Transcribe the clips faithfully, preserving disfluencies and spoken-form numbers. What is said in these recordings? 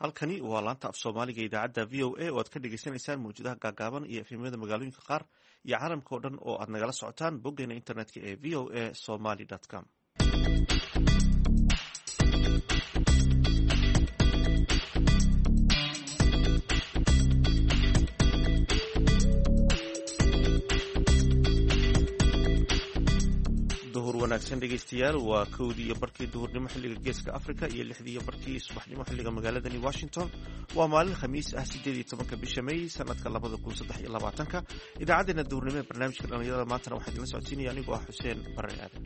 halkani waa laanta af soomaaliga idaacadda v o a oo aad ka dhagaysanaysaan mawjadaha gaagaaban iyo efemyada magaalooyinka qaar iyo caalamka oo dhan oo aad nagala socotaan boggeena internetka ee v o a somaly com. wanaagsan dhegeystayaal, waa kowdii iyo barkii duhurnimo xilliga geeska africa iyo lixdii iyo barkii subaxnimo xilliga magaaladani washington. waa maalin khamiis ah sideed iyo tobanka bisha may sanadka labada kun saddex iyo labaatanka. idaacaddeenna duhurnimo ee barnaamijka dhalinyarada maantana waxaa idinla socodsiinaya anigoo ah xuseen bare aadan.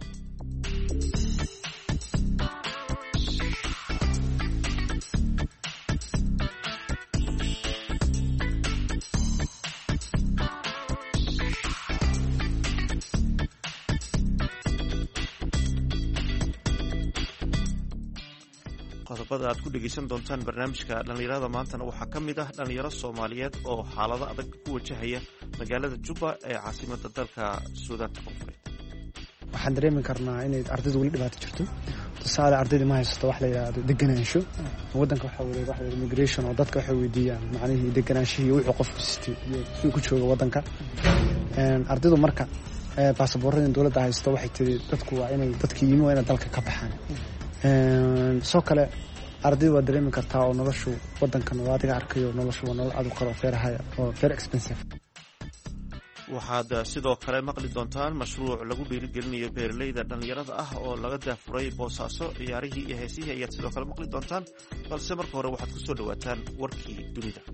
qodobada aad ku dhegaysan doontaan barnaamijka dhallinyarada maantana waxaa ka mid ah dhallinyaro soomaaliyeed oo xaalado adag ku wajahaya magaalada Juba ee caasimadda dalka Suudaanta Koonfureed. waxaan dareemi karnaa inay ardaydu weli dhibaato jirto. tusaale ardayda ma haysto wax la yiraahdo deganaansho. wadanka waxa weeye wax immigration oo dadka waxay weydiiyaan macnaheedu deganaanshihi wuxuu qofku siistay iyo suu ku joogo wadanka. een ardaydu marka baasaboorada dawladda haysto waxay tiri dadku waa inay dadkii yimi waa inay dalka ka baxaan. soo kale ardaydu waa dareemi kartaa oo noloshu wadankan waa adiga arkayo noloshu waa nolol aad u karo feerahay oo very expensive. waxaad sidoo kale maqli doontaan mashruuc lagu dhiirigelinayo beeralayda dhallinyarada ah oo laga daafuray boosaaso. ciyaarihii iyo heesihii ayaad sidoo kale maqli doontaan, balse marka hore waxaad ku soo dhawaataan warkii dunida.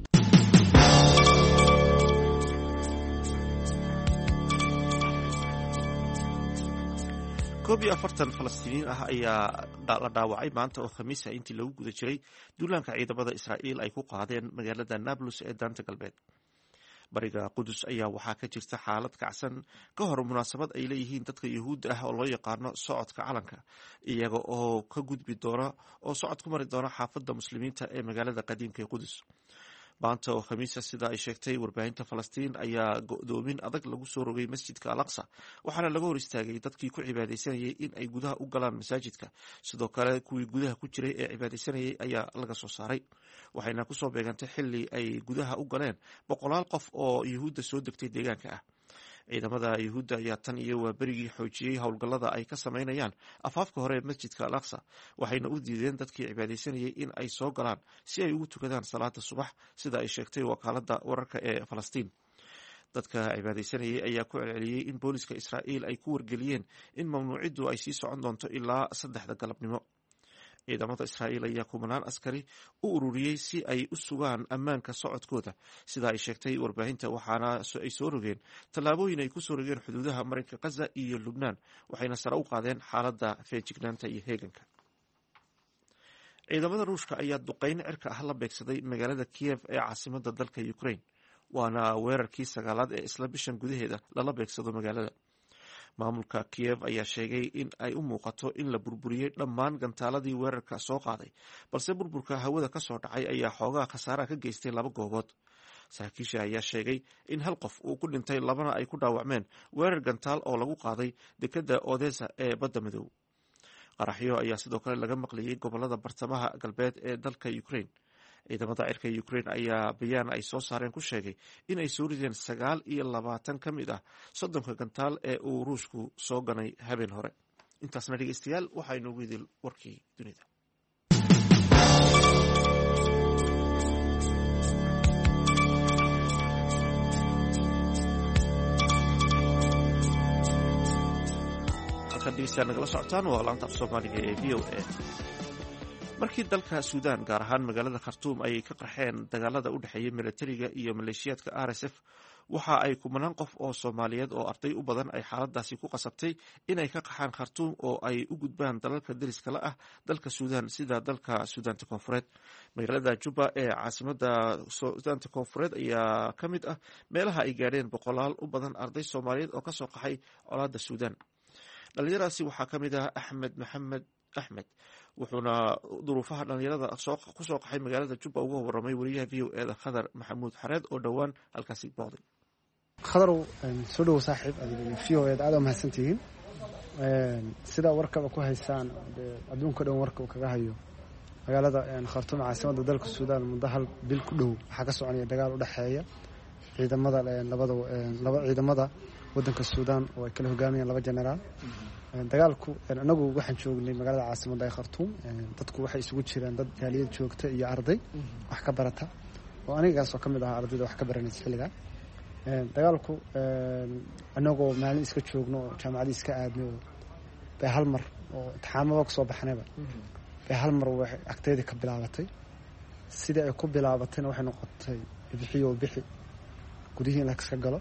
koob iyo afartan falastiiniin ah ayaa la dhaawacay maanta oo khamiisa intii lagu guda jiray duulaanka ciidamada Israa'iil ay ku qaadeen magaalada Nablus ee daanta galbeed. bariga Qudus ayaa waxaa ka jirta xaalad kacsan ka hor munaasabad ay leeyihiin dadka Yuhuudda ah oo loo yaqaano socodka calanka, iyaga oo ka gudbi doona oo socod ku mari doona xaafadda muslimiinta ee magaalada qadiimka ee Qudus. maanta oo khamiisa sida ay sheegtay warbaahinta Falastiin ayaa go'doomin adag lagu soo rogay masjidka Al-Aqsa, waxaana laga hor istaagay dadkii ku cibaadaysanayay in ay gudaha u galaan masaajidka. sidoo kale kuwii gudaha ku jiray ee cibaadaysanayay ayaa laga soo saaray, waxayna kusoo beegantay xilli ay gudaha u galeen boqolaal qof oo Yuhuudda soo degtay deegaanka ah. ciidamada Yuhuudda ayaa tan iyo waa berigii xoojiyey howlgallada ay ka samaynayaan afaafka hore ee masjidka Al-Aqsa, waxayna u diideen dadkii cibaadaysanayay in ay soo galaan si ay ugu tukadaan salaada subax, sida ay sheegtay wakaaladda wararka ee Falastiin. dadka cibaadaysanayay ayaa ku celceliyey in booliska Israa'iil ay ku wargeliyeen in mamnuuciddu ay sii socon doonto ilaa saddexda galabnimo. ciidamada Israa'iil ayaa kumanaan askari u ururiyey si ay u sugaan ammaanka socodkooda, sida ay sheegtay warbaahinta, waxaana ay soo rogeen tallaabooyin ay ku soo rogeen xuduudaha marinka Gaza iyo Lubnaan, waxayna sare u qaadeen xaaladda feejignaanta iyo heeganka. ciidamada Ruushka ayaa duqeyn cirka ah la beegsaday magaalada Kiev ee caasimadda dalka Ukraine, waana weerarkii sagaalaad ee isla bishan gudaheeda lala beegsado magaalada. maamulka Kiev ayaa sheegay in ay u muuqato in la burburiyey dhammaan gantaaladii weerarka soo qaaday, balse burburka hawada ka soo dhacay ayaa xoogaa khasaaraha ka geystay laba goobood. saraakiisha ayaa sheegay in hal qof uu ku dhintay, labana ay ku dhaawacmeen weerar gantaal oo lagu qaaday dekedda Odessa ee badda madow. qaraxyo ayaa sidoo kale laga maqlayay gobolada bartamaha galbeed ee dalka Ukraine. ciidamada cirka Ukraine ayaa bayaan ay soo saareen ku sheegay in ay soo rideen sagaal iyo labaatan ka mid ah soddonka gantaal ee uu Ruushku soo ganay habeen hore. intaasna dhegeystayaal waxaa inoogu idil warkii dunida. halkan dhegeystayaal nagala socotaan waa laanta af soomaaliga ee v o a. markii dalka Suudaan gaar ahaan magaalada Khartoum ay ka qarxeen dagaalada u dhexeeya militariga iyo maleeshiyaadka R S F, waxa ay kumanaan qof oo Soomaaliyeed oo arday u badan ay xaaladaasi ku qasabtay inay ka qaxaan Khartoum oo ay u gudbaan dalalka deriska la ah dalka Suudaan sida dalka Suudaanta Koonfureed. magaalada Juba ee caasimadda Suudaanta Koonfureed ayaa ka mid ah meelaha ay gaadheen boqolaal u badan arday Soomaaliyeed oo ka soo qaxay colaadda Suudaan. dhalinyaradaasi waxaa ka mid ah Axmed Maxamed Axmed, wuxuuna duruufaha dhalinyarada ku soo qaxay magaalada Juba uga warramay wariyaha V O A da Khadar Maxamuud Xareed oo dhowaan halkaasi booqday. khadar soo dhow saaxiib, adiga V O A aad u mahadsantihiin. sida warkaba ku haysaan adduunka dhan warka uu kaga hayo magaalada Khartoum caasimadda dalka Suudaan muddo hal bil ku dhow waxaa ka soconaya dagaal u dhaxeeya ciidamada labada laba ciidamada wadanka Suudaan oo ay kala hogaaminayaan laba generaal dagaalku anagu waxaan joognay magaalada caasimadda ee Khartoum dadku waxay isugu jireen dad jaaliyad joogta iyo arday wax ka barata oo anigaas oo kamid ah ardayda wax ka baranaysa xilliga dagaalku anagoo maalin iska joogno jaamacad iska aadno bay hal mar oo imtixaamada ka soo baxnayba bay hal mar wax agteeda ka bilaabatay sida ay ku bilaabatayna waxay noqotay bixiyo bixi gudihii la iska galo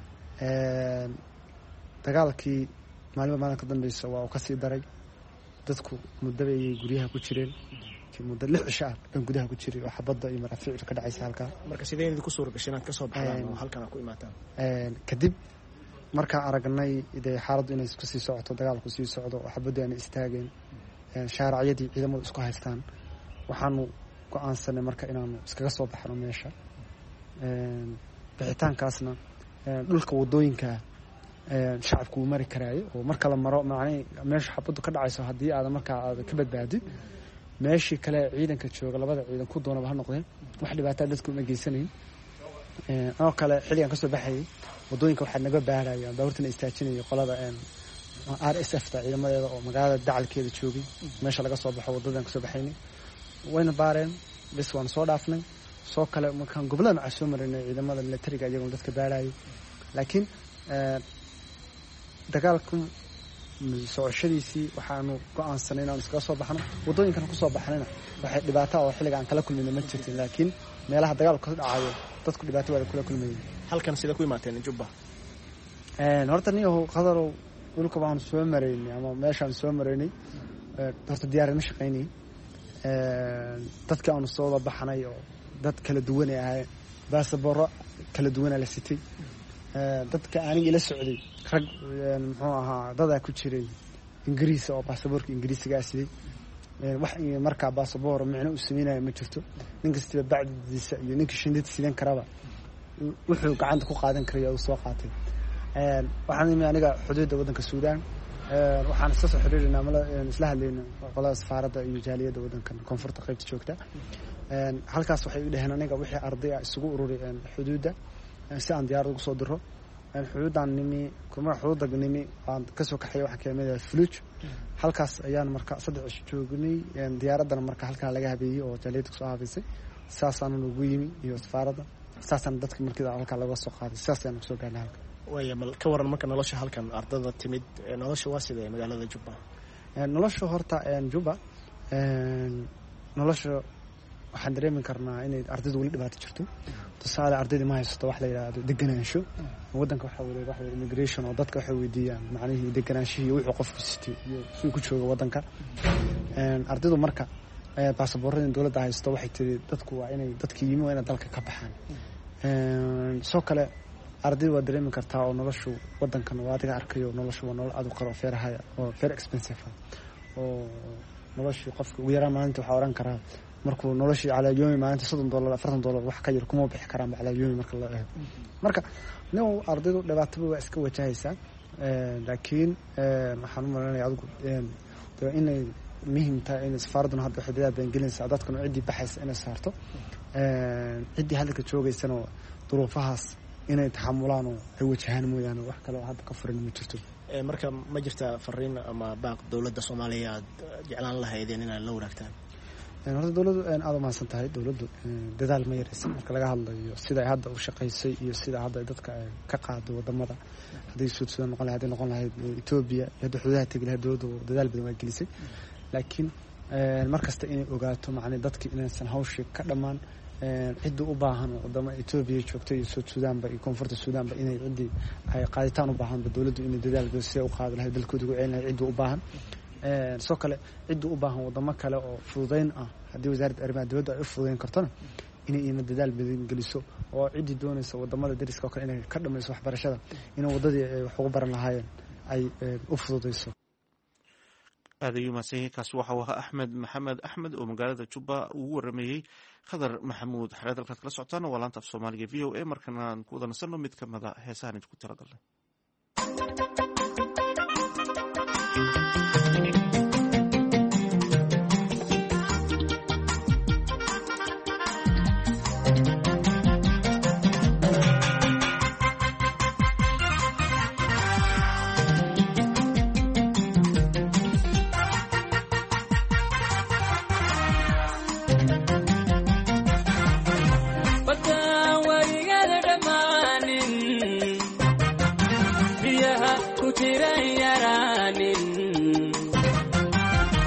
ee dagaalkii maalin maalin ka dambeysay waa ka sii daray dadku muddo ay guriyaha ku jireen muddo lix cisho ah baan gudaha ku jiray oo xabadda iyo maraafiicda ka dhacaysa halka marka sidee idinku soo gashay ka soo baxdaan oo halkan ku imaataan ee kadib marka aragnay idee xaaladdu inay isku sii socoto dagaalku sii socdo oo xabaddu ay istaageen ee shaariciyadii ciidamadu isku haystaan waxaanu go'aansanay marka inaanu iskaga soo baxno meesha ee bixitaankaasna dhulka wadooyinka ee shacabku uu mari karaayo oo marka la maro macnay meesha xabaddu ka dhacayso hadii aad marka aad ka badbaadid meeshii kale ciidanka jooga labada ciidan ku doonaba ha noqdeen wax dhibaato dadku ma geysanayn ee oo kale xiligan ka soo baxay wadooyinka waxa naga baarayaan dawladna istaajinay qolada ee R S F ta ciidamadeeda oo magaalada dacalkeeda joogay meesha laga soo baxo wadadan ka soo baxaynay wayna baareen bis waan soo dhaafnay soo kale markaan gobolada ma soo marinay ciidamada militariga iyagu dadka baarayay laakiin ee dagaalku socoshadiisii waxaanu go'aansanay inaan iska soo baxno wadooyinkan ku soo baxnayna waxay dhibaato oo xilliga aan kala kulmayna ma jirtin laakiin meelaha dagaalku ka dhacayo dadku dhibaato wada kula kulmayeen halkan sida ku imaateen Jubba ee horta niyo qadaro dhulka baan soo maraynay ama meeshaan soo maraynay ee horta diyaarina shaqaynay ee dadka aan soo baxnay oo dad kala duwan ah baasabooro kala duwan la sitay ee dadka aniga ila socday rag muxuu ahaa dad ku jiray Ingiriis oo baasaboorka Ingiriisiga asidii ee wax marka baasaboor macna u sameeyay ma jirto ninka sida bacdiisa iyo ninka shindid sidan karaba wuxuu gacanta ku qaadan karay oo soo qaatay ee waxaan imi aniga xuduudda wadanka Suudaan ee waxaan soo xiriirinaa mala isla hadlayna qolada safaaradda iyo jaaliyadda wadankan koonfurta qaybta joogta ee halkaas waxay u dhahan aniga wixii arday isugu ururiyeen xuduudda si aan diyaar ugu soo diro aan xuduudan nimi kuma xuduuda nimi aan ka soo kaxay waxa keenay fluj halkaas ayaan marka saddex joognay aan diyaaradana marka halka laga habeeyay oo jaaliyadda soo habeysay saasaan ugu yimi iyo safaaradda saasaan dadka markii halka laga soo qaaday saasaan soo gaarnay way mal ka waran marka nolosha halkan ardada timid nolosha waa sidee magaalada Jubba ee nolosha horta ee Jubba ee nolosha waxaan dareemin karnaa inay ardaydu wali dhibaato jirto tusaale ardayda ma haysto wax la yiraahdo deganaansho wadanka waxa weeye wax immigration oo dadka waxay weydiiyaan macnaheedu deganaanshihi wuxuu qofku sitay iyo suu ku joogo wadanka ee ardaydu marka ee baasaboorada dawladda haysto waxay tiri dadku waa inay dadkii yimi waa inay dalka ka baxaan ee soo kale ardaydu waa dareemin kartaa oo noloshu wadankan waa adiga arkayo noloshu waa nolol aad u qaro feerahay oo very expensive oo noloshu qofka ugu yaraan maalinta waxa oran karaa markuu noloshii calaayoon maalinta soddon dollar afartan dollar wax ka yar kuma bixi karaan calaayoon marka la eego marka noo ardaydu dhibaato waa iska wajahaysa ee laakiin ee waxaan u maleynayaa adigu ee inay muhiim tahay in safaaraddu hadda xidhiidha Ingiriiska dadkan cidii baxaysa inay saarto ee cidii halka joogaysana duruufahaas inay taxamulaan oo ay wajahaan mooyaan wax kale oo hadda ka furan ma jirto ee marka ma jirta fariin ama baaq dawladda Soomaaliya jeclaan lahaydeen inay la wadaagtaan ee horta dawladdu aad ma san tahay dawladdu dadaal ma yaraysan marka laga hadlayo sida ay hadda u shaqeysay iyo sida hadda dadka ka qaado wadamada hadii Suudaan noqon lahayd noqon lahayd Ethiopia iyo xuduudaha tiglaha dawladdu dadaal badan waa gelisay laakiin ee markasta inay ogaato macna dadka inaysan hawshii ka dhamaan ee cid u baahan wadamo Ethiopia joogtay iyo Suudaan ba iyo koonfurta Suudaan ba inay cid ay qaaditaan u baahan dawladdu inay dadaal si u qaado lahayd dalkooda ugu celinay cid u baahan ee soo kale cid u baahan wadamo kale oo fududeyn ah hadii wasaaradda arrimaha dawladda ay u fududeyn kartona inay iyana dadaal badan geliso oo cid doonaysa wadamada dariska kale inay ka dhamayso waxbarashada in wadadii ay wax ugu baran lahaayeen ay u fududeyso aadayu maasay kaas waxa uu Axmed Maxamed Axmed oo magaalada Jubba ugu waramayay Khadar Maxamuud xareed halka kala socotaan waa laanta af Soomaaliga V O A markana ku wada nasano mid ka mid ah heesahan ku tiragalnay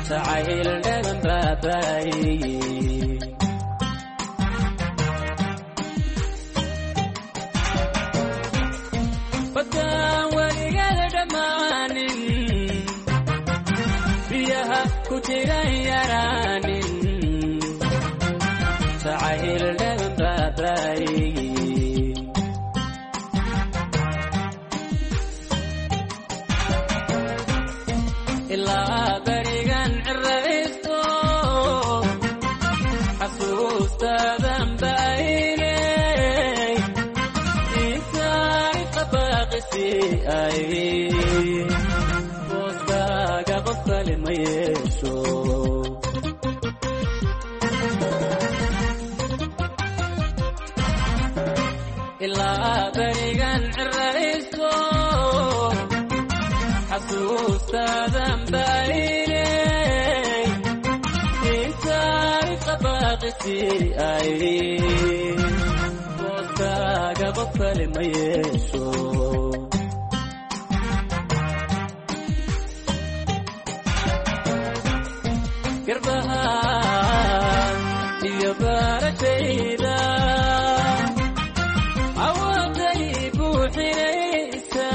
jacayl dhagan baabaayey baddaan weligeeda dhammaanin biyaha ku jiran yaraanin jacayl dhagan baabaayey ilaa berigan ciraysto xasuustaadan baaynay intaani qabaaqisi ay booskaaga qof kale ma yeesho ilaa berigan ciraysto xasuustaadan baaynay intaani qabaaqisi ay booskaaga qof kale ma yeesho garbaha iyo baarashayda awooday buuxinaysa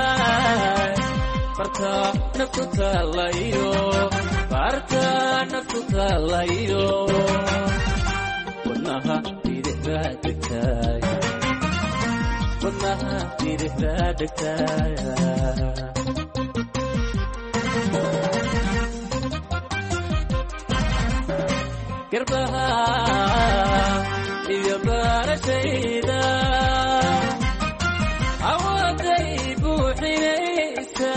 barta naftu taalayo barta naftu taalayo wadnaha bidixbaa degtaay wadnaha bidixbaa degtaay garbaha iyo baarashayda awooday buuxinaysa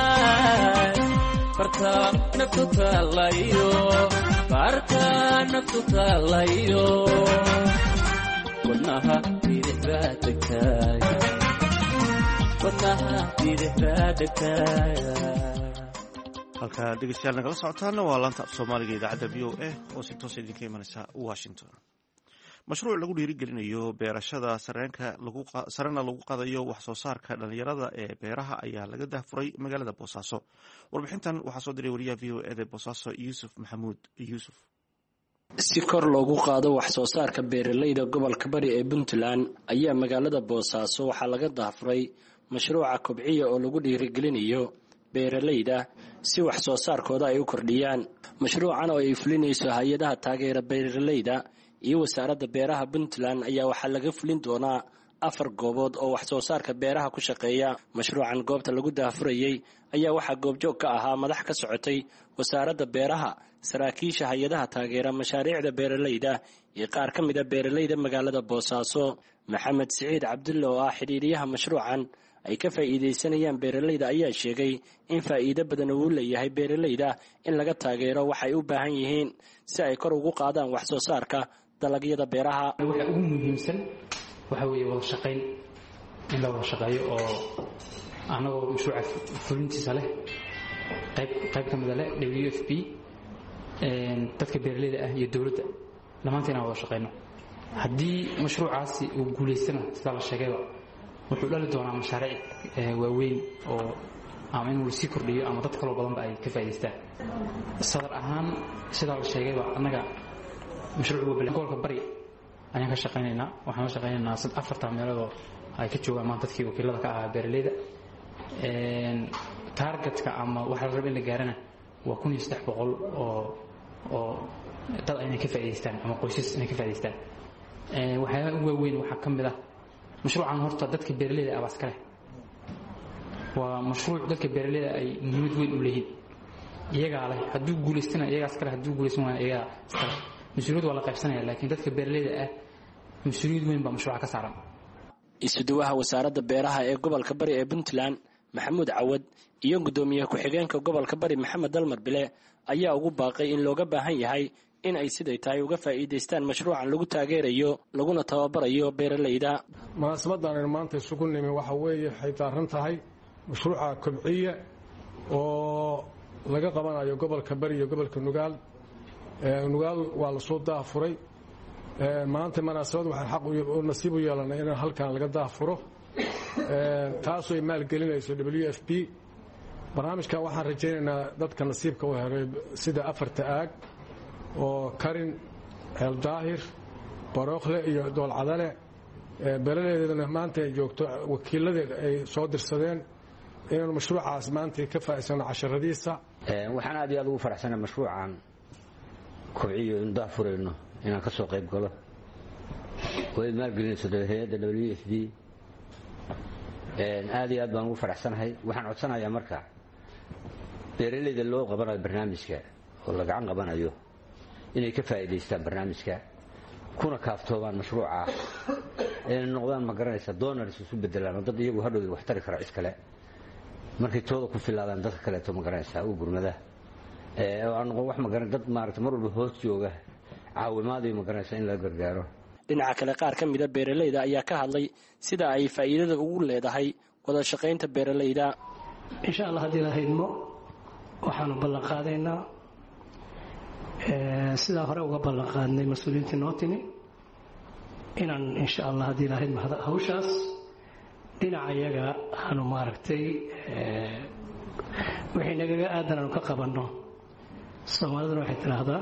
barta naftu taalayo barta naftu taalayo wadnaha bidixbaa degtaay wadnaha bidixbaa degtaay halka dhegeystayaal nagala socotaana waa laanta af soomaaliga idaacadda v o a oo si toos idinka imanaysa washington mashruuc lagu dhiirigelinayo beerashada sareenka sarena lagu qadayo wax soo saarka dhalinyarada ee beeraha ayaa laga dahfuray magaalada boosaaso warbixintan waxaa soo diray wariyaha v o eda boosaaso yuusuf maxamuud yuusuf si kor loogu qaado wax soo saarka beeralayda gobolka bari ee puntland ayaa magaalada boosaaso waxaa laga dahfuray mashruuca kobciya oo lagu dhiirigelinayo beeralayda si wax soo saarkooda ay u kordhiyaan mashruucan oo ay fulinayso hay-adaha taageera beeralayda iyo wasaaradda beeraha puntland ayaa waxaa laga fulin doonaa afar goobood oo wax soo saarka beeraha ku shaqeeya mashruucan goobta lagu daafurayey ayaa waxaa goobjoog ka ahaa madax ka socotay wasaaradda beeraha saraakiisha hay-adaha taageera mashaariicda beeralayda iyo qaar ka mida beeralayda magaalada boosaaso maxamed siciid cabdulle oo ah xidhiiriyaha mashruucan ay ka faa'iidaysanayaan beeralayda ayaa sheegay in faa'iido badan uu leeyahay beeralayda in laga taageero waxay u baahan yihiin si ay kor ugu qaadaan wax soo saarka dalagyada beeraha waxa ugu muhiimsan waxa weeye wada shaqayn in la wada shaqeeyo oo anagoo mashruuca fulintiisa leh qayb qayb ka mid ah W F P dadka beeralayda ah iyo dowladda dhammaanteen aan wada shaqayno haddii mashruucaasi uu guulaystana sida la sheegayba wuxuu dhali doonaa mashaariic waaweyn oo ama inuu lasii kordhiyo ama dad kaloo badanba ay ka faa'iidaystaan sadar ahaan sidaa la sheegayba annaga mashruuc gobolka bari ayaan ka shaqaynaynaa waxaan la shaqaynaynaa sad afartan meeloodoo ay ka joogaan maanta dadkii wakiilada ka ahaa beeralayda taargetka ama waxa la raba in la gaarana waa kun iyo saddex boqol oo oo dad inay ka faa'iidaystaan ama qoysas inay ka faa'iidaystaan waxyaabaha ugu waaweyn waxaa ka mid ah mashruucan horta dadka beeralayda ah baa iska leh waa mashruuc dadka beeralayda ay muhiimad weyn u leeyihiin iyagaa leh hadduu guulaystana iyagaa iska leh hadduu guulaysan waana iyagaa iska leh mas-uuliyad waa la qaybsanaya laakiin dadka beeralayda ah mas-uuliyad weyn baa mashruuca ka saaran isuduwaha wasaaradda beeraha ee gobolka bari ee puntland maxamuud cawad iyo guddoomiye ku-xigeenka gobolka bari maxamed dalmar bile ayaa ugu baaqay in looga baahan yahay in ay siday tahay uga faa'iidaystaan mashruucan lagu taageerayo laguna tababarayo beeralayda munaasabaddan aynu maanta isugu nimi waxa weeye waxay daaran tahay mashruuca kobciya oo laga qabanayo gobolka bari iyo gobolka nugaal nugaal waa lasoo daafuray maanta munaasabad waxaan xaq u nasiib u yeelanay in halkan laga daafuro taasoo ay maalgelinayso W F P barnaamijka waxaan rajaynaynaa dadka nasiibka u helay sida afarta aag oo karin ceel daahir barookle iyo doolcadale beeraleydeedana maanta ay joogto wakiiladeeda ay soo dirsadeen inaynu mashruucaas maanta ka faa'iidsano casharadiisa. waxaan aad iyo aad ugu faraxsanahay mashruucan kobciyo in daafurayno inaan ka soo qayb galo way maalgelinayso hay'adda W F P aad iyo aad baan ugu faraxsanahay. waxaan codsanayaa marka beeraleyda loo qabanayo barnaamijka oo la gacan qabanayo inay ka faa'iidaystaan barnaamijka kuna kaaftoomaan mashruuca inay noqdaan ma garanaysa donors isu bedelaan dad iyagu hadhow wax tari kara cid kale markay tooda ku filaadaan dadka kaleeto ma garanaysa u gurmada ee aan noqon wax ma garan dad maaragtay mar walba hoos jooga caawimaadii ma garanaysa in la gargaaro. dhinaca kale qaar ka mida beeraleyda ayaa ka hadlay sida ay faa'iidada ugu leedahay wada shaqaynta beeraleyda. insha Allah haddii la haydmo waxaanu ballan qaadaynaa sidaa hore uga ballan qaadnay mas-uuliyiintii noo timi inaan insha Allah haddii la haydmo hawshaas dhinaca iyaga aanu maaragtay wixii nagaga aadan aanu ka qabanno. soomaaliduna waxay tidhaahdaa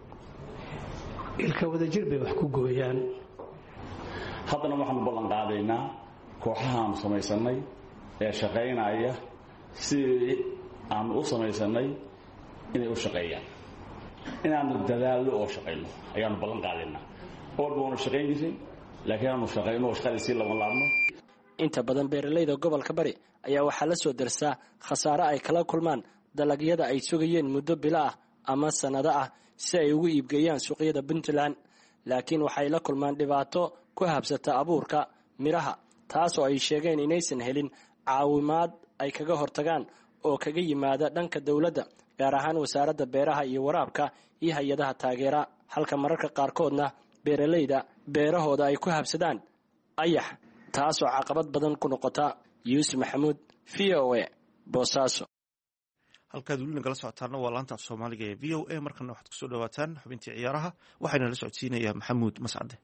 ilka wada jir bay wax ku gooyaan. haddana waxaanu ballan qaadaynaa kooxahaanu samaysanay ee shaqaynaya sidii aanu u samaysanay inay u shaqeeyaan inaanu dadaallo oo shaqayno ayaanu ballan qaadaynaa. walba waanu shaqayn jiray laakiin aanu shaqayno oo shaqadiisii lama laabno. inta badan beeraleyda gobolka bari ayaa waxaa la soo darsaa khasaare ay kala kulmaan dalagyada ay sugayeen muddo bilo ah ama sannado ah si ay ugu iibgeeyaan suuqyada Puntland, laakiin waxay la kulmaan dhibaato ku habsata abuurka miraha taasoo ay sheegeen inaysan helin caawimaad ay kaga hortagaan oo kaga yimaada dhanka dawladda gaar ahaan wasaaradda beeraha iyo waraabka iyo hay-adaha taageera, halka mararka qaarkoodna beeraleyda beerahooda ay ku habsadaan ayax taasoo caqabad badan ku noqota. yuusuf maxamuud v o a boosaaso. halkaad weli nagala socotaana waa laanta af soomaaliga ee v o a. markana waxaad kusoo dhawaataan xubintii ciyaaraha waxayna la socodsiinayaa maxamuud mascade.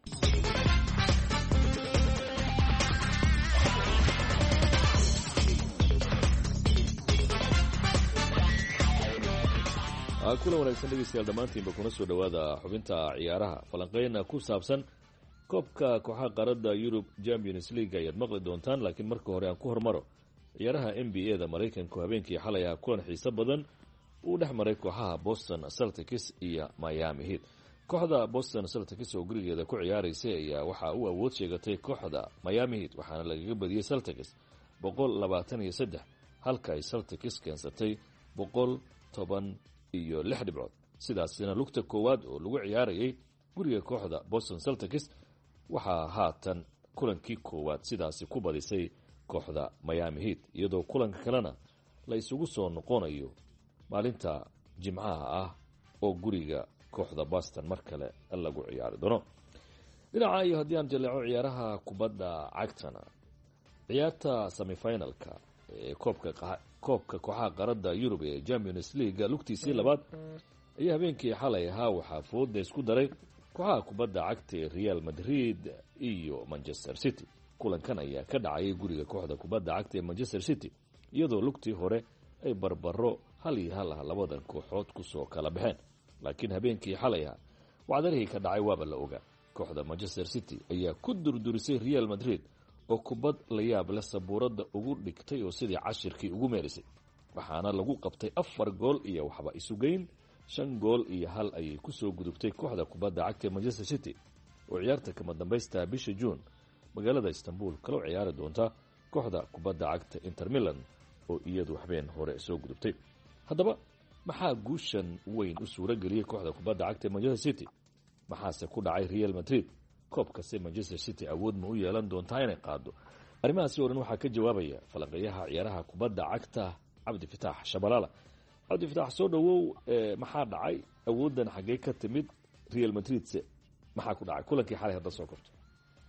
kulan wanaagsan dhegeystayaal dhammaantiinba kuna soo dhowaada xubinta ciyaaraha falanqeyna ku saabsan koobka kooxaha qaaradda Yurub Champions League ayaad maqli doontaan, laakiin marka hore aan ku hormaro ciyaaraha N B A da Mareykanku habeenkii xalay ah kulan xiiso badan uu dhex maray kooxaha Boston Celtics iyo Miami Heat. kooxda Boston Celtics oo gurigeeda ku ciyaaraysay ayaa waxa uu awood sheegatay kooxda Miami Heat waxaana lagaga badiyay Celtics boqol labaatan iyo saddex halka ay Celtics keensatay boqol toban iyo lix dhibcood. sidaasina lugta koowaad oo lagu ciyaarayay guriga kooxda Boston Celtics waxaa haatan kulankii koowaad sidaasi ku badisay kooxda Miami Heat, iyadoo kulanka kalena la isugu soo noqonayo maalinta jimcaha ah oo guriga kooxda Boston mar kale lagu ciyaari doono. dhinaca iyo haddii aan jaleeco ciyaaraha kubadda cagtana ciyaarta semifinalka ee koobka koobka kooxaha qaaradda Yurub ee Champions League lugtiisii labaad ayaa habeenkii xalay ahaa waxaa fooda isku daray kooxaha kubadda cagta ee Real Madrid iyo Manchester City. kulankan ayaa ka dhacay guriga kooxda kubadda cagta ee Manchester City iyadoo lugtii hore ay barbaro hal iyo hal ah labadan kooxood ku soo kala baxeen, laakiin habeenkii xalay ah wacdarihii ka dhacay waaba la ogaa. kooxda Manchester City ayaa ku durdurisay Real Madrid oo kubad la yaab leh sabuuradda ugu dhigtay oo sidii cashirkii ugu meelisay, waxaana lagu qabtay afar gool iyo waxba isugeyn shan gool iyo hal ayay ku soo gudubtay kooxda kubadda cagta ee Manchester City oo ciyaarta kama dambaysta bisha June magaalada Istanbul kala ciyaari doonta kooxda kubadda cagta Inter Milan oo iyadu waxbeen hore soo gudubtay. haddaba maxaa guushan weyn u suura geliyay kooxda kubadda cagta ee Manchester City? maxaase ku dhacay Real Madrid? koobkase Manchester City awood ma u yeelan doontaa inay qaado? arrimahaasi oo dhan waxaa ka jawaabaya falanqeeyaha ciyaaraha kubadda cagta Cabdi Fataax Shabalala. Cabdi Fataax, soo dhawow. maxaa dhacay? awoodan xagee ka timid? Real Madrid se maxaa ku dhacay kulankii xalay hadda soo korto?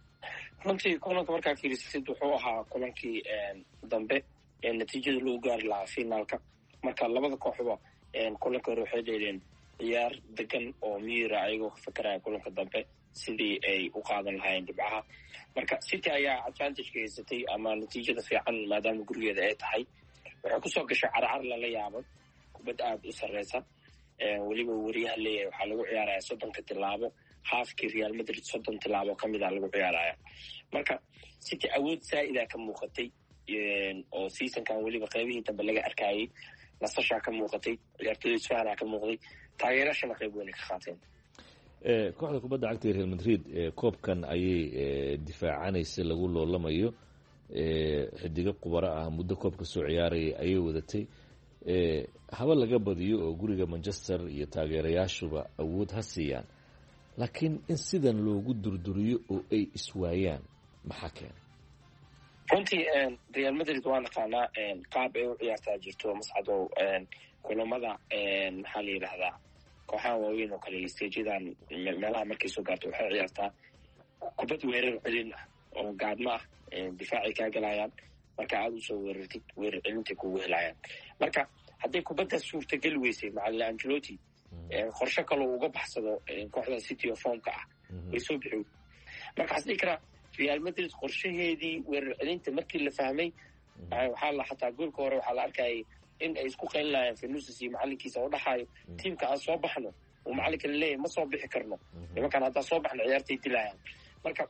runtii kulanka markaa fiirisid wuxuu ahaa kulankii dambe ee natiijada lagu gaari lahaa finaalka. marka labada kooxba kulanka hore waxay dheeleen ciyaar degan oo miira ayagoo ka fakaraya kulanka dambe sidii ay u qaadan lahaayeen dhibcaha. marka City ayaa advantage ka haysatay ama natiijada fiican maadaama gurigeeda ay tahay. waxay kusoo gashay carcar lala yaabo kubad aada u sarreysa weliba wariyaha leeyahay waxaa lagu ciyaaraya soddonka tilaabo haafkii real madrid soddon tilaabo ka mid a lagu ciyaaraya marka city awood saa'ida ka muuqatay oo seasonkan weliba qaybihii dambe laga arkayay nasashaa ka muuqatay ciyaartooyda isfahanaa ka muuqday taageerashana qayb weyn ka qaateen kooxda kubadda cagta real madrid koobkan ayay difaacanaysa lagu loolamayo xidigo qubaro ah muddo koobka soo ciyaarayay ayay wadatay haba laga badiyo oo guriga manchester iyo taageerayaashuba awood ha siiyaan laakiin in sidan loogu durduriyo oo ay iswaayaan maxaa keena runtii real madrid waa naqaanaa qaab ay u ciyaartaa jirto mascadow kulamada maxaa la yidhaahdaa kooxaha waaweyn oo kale stajadan meelaha markay soo gaarto waxay ciyaartaa kubad weerar celin ah oo gaadmo ah difaacay kaa galayaan marka aada usoo weerartid weerar celintay kugu helayaan marka hadday kubaddaas suurtageli weysay macalin angelotti qorshe kaloo uga baxsado kooxda city of formka ah way soo bixi marka waxaa dhihi karaa real madrid qorshaheedii weerar celinta markii la fahmay waxaa la xataa goolka hore waxaa la arkayay in ay isku qaylin lahayeen Vinicius iyo macalinkiisa oo dhaxayo tiimka aan soo baxno oo macalinka leeyahay ma soo bixi karno nimankan hadda soo baxno ciyaartay dilayaan marka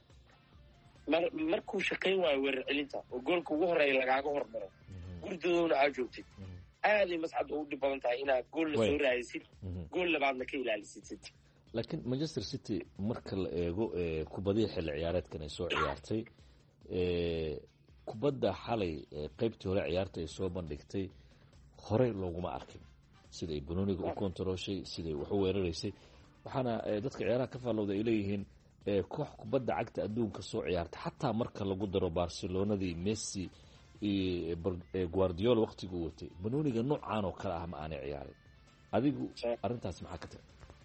markuu shaqayn waayo weerar celinta oo goolka ugu horeeya lagaaga hormaro gurdadoona aad joogtid aaday mascad u dhib badan tahay inaad gool la soo raadisid gool labaadna ka ilaalisid city laakiin manchester city marka la eego kubadihii xilli ciyaareedkan ay soo ciyaartay kubadda xalay qaybtii hore ciyaarta ay soo bandhigtay horey looguma arkin siday banooniga u kontarooshay siday wax u weeraraysay waxaana dadka ciyaaraha ka faallowda ay leeyihiin koox kubadda cagta adduunka soo ciyaarta xataa marka lagu daro barcelonadii messi iyo guardiola waqtiguu watay banooniga noocaan oo kale ah ma aanay ciyaarin adigu arrintaas maxaa ka tiri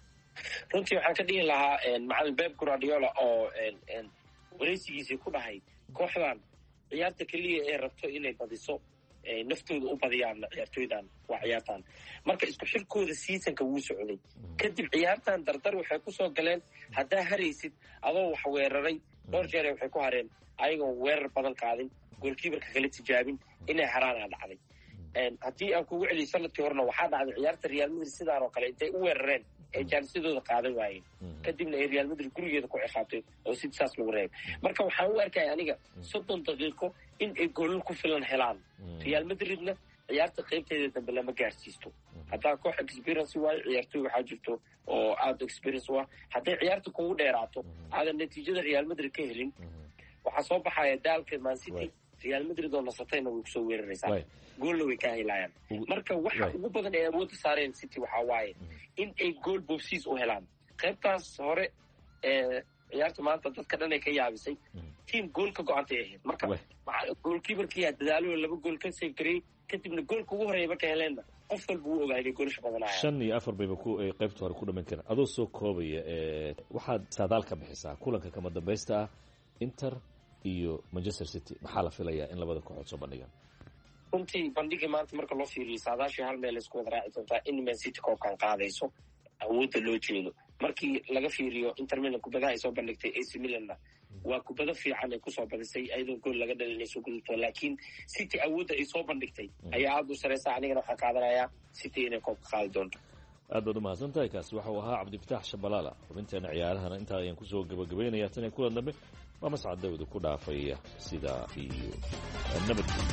runtii waxaan ka dhihi lahaa macalin Pep Guardiola oo wareysigiisii ku dhahay kooxdan ciyaarta keliya ee rabto inay badiso naftooda u badiyaan ciyaartooydan waa ciyaartan marka isku xirkooda seasonka wuu socday kadib ciyaartan dardar waxay ku soo galeen haddaa haraysid adoo wax weeraray dhowr jeer waxay ku hareen ayagoo weerar badan qaadin goalkeeperka kala tijaabin inay haraana dhacday haddii aan kugu celiyo sanadkii horena waxaa dhacday ciyaarta real madrid sidaan oo kale intay u weerareen ay jaanisadooda qaadan waayeen kadibna ay real madrid gurigeeda ku ciqaabtay oo sid saas lagu reebay marka waxaan u arkaya aniga soddon daqiiqo in ay goolal ku filan helaan real madridna ciyaarta qaybteeda dambe lama gaarsiisto haddaa koox experience waayo ciyaartooy waxaa jirto oo aada experience u ah hadday ciyaarta kugu dheeraato aadan natiijada real madrid ka helin waxaa soo baxaya daalka man city real madrid oo nasatayna way kusoo weeraraysaa goolna way kaa helayaan marka waxa ugu badan ee awoodda saareen city waxaa waaye in ay gool boobsiis u helaan qaybtaas hore ee ciyaarta maanta dadka dhan ay ka yaabisay tiim gool ka go-antay ahayd marka goolkiibarkii dadaalo laba gool ka save gareey kadibna goolka ugu horeeya marka heleenna qof walba uu ogaa inay goolasha badanayaan shan iyo afar bayba ku ay qaybta hore ku dhaman karaan adoo soo koobaya waxaad saadaal ka bixisaa kulanka kama dambaysta ah inter iyo manchester city maxaa la filayaa in labada kooxood soo bandhigaan runtii bandhigii maanta marka loo fiiriyo saadaashii hal meel isku wada raaci doontaa in man city koobkan qaadayso awoodda loo jeedo markii laga fiiriyo inter milan kubadaha ay soo bandhigtay ac milanna waa kubado fiican ay kusoo badisay ayadoo gool laga dhalinayso gudubto laakiin city awoodda ay soo bandhigtay ayaa aada u sareysa anigana waxaan qaadanayaa city inay koobka qaadi doonto aad baad umahadsan tahay kaasi waxau ahaa cabdifitaax shabalaala xubinteena ciyaarahana intaa ayaan kusoo gabagabaynayaa tan iyo kulan dambe waa mascad dawda ku dhaafaya sidaa iyo nabadgel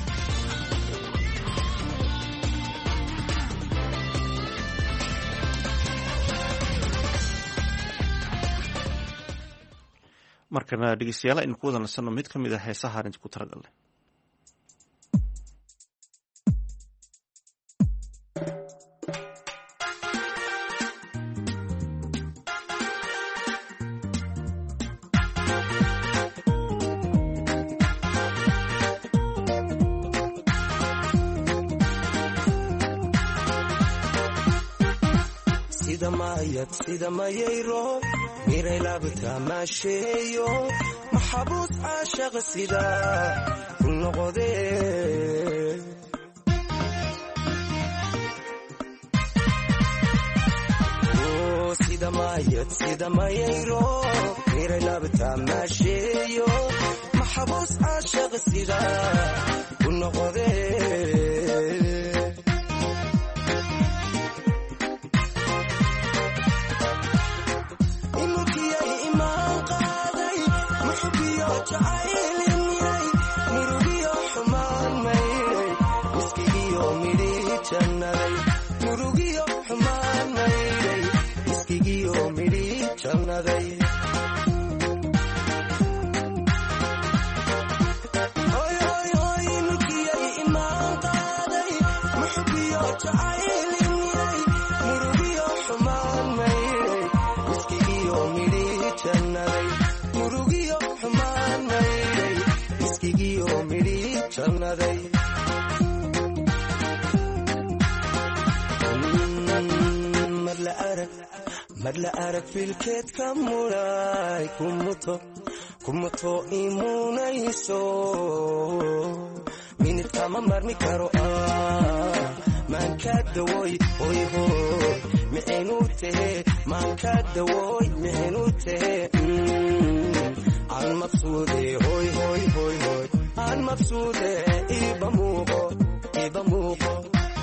markana dhegeystayaal aynu ku wada nasanno mid ka mid ah heesahaan idinku talagalnay sida mayayro miray laabta maasheeyo maxabuus caashaqa sida run noqode sida mayad sida mayayro miray laabta maasheeyo maxabuus caashaqa sida run noqode jannaday hoy hoy hoy milkiyay imaan qaaday muxbiyo jacayliyay murugiyo xumaan maydhay miskigiyo midhi jannaday murugiyo xumaan maydhay miskigiyo midhi jannaday mar la arag filkeed ka muray kumuto kumuto imunayso minid kama marmi karo ah maanka dawoy hoy hoy mixinu tahe maanka dawoy mixinu tahe aan mabsuude hoy hoy hoy hoy aan mabsuude iba muuqo iba muuqo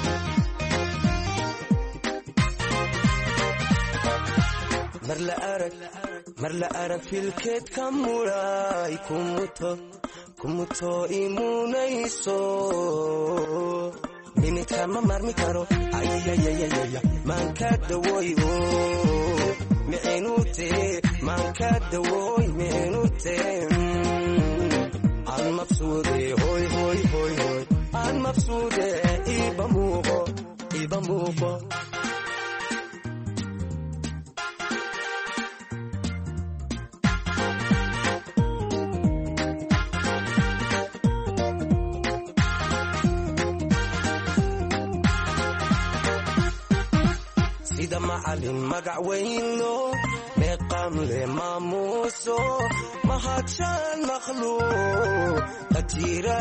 mar la arag mar la arag filkeed ka muray kumuto kumuto imunayso minid kama marmi karo ayayayayaya maanka dawoy o mixinu tahe maanka dawoy mixinu tahe aan mabsuude hoy hoy hoy hoy aan mabsuude iba muuqo iba muuqo sida macalin magac weyno meeqam le maamuuso mahadshaan makhluuq qatira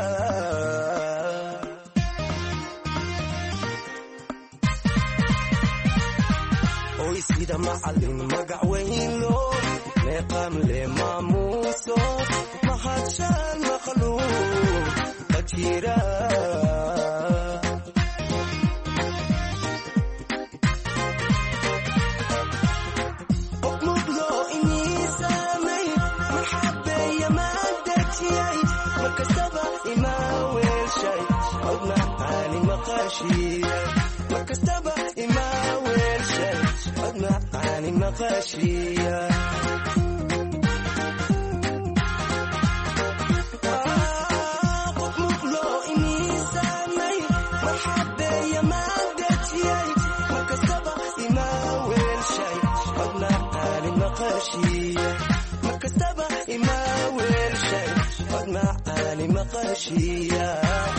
oy sida macalin magac weyno meeqam le maamuuso mahadshaan makhluuq qatira markastaba imaa weelshay od macaani maqashiya qof muqloo imiisaamay marxabeeya maadajiyay markastaba imaa weelshay od macaani maqashiya markastaba imaa weelshay od macaani maqashiya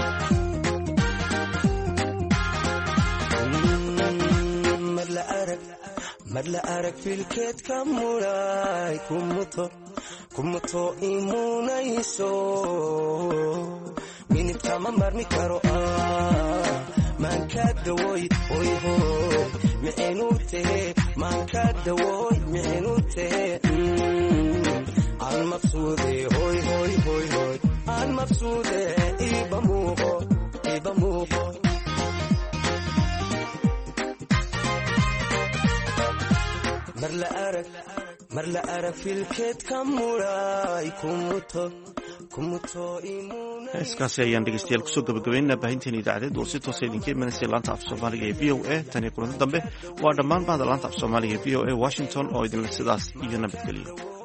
mar la arag filkeed ka muray kumuto kumuto imunayso minid kama marmi karo ah maanka dawoy hoy hoy mixinu tahe maanka dawoy mixinu tahe aan mabsuude hoy hoy hoy hoy aan mabsuude iba muuqo iba muuqo mar la arag mar la arag filkeed ka muray kumuto kumuto imuna heeskaasi ayaan dhegeystayaal kusoo gabagabaynaa baahinteena idaacadeed oo si toosa idinka imanaysa laanta af soomaaliga ee v o a tan iyo kulanti dambe waa dhammaan bahda laanta af soomaaliga ee v o a washington oo idinle sidaas iyo nabadgeliyo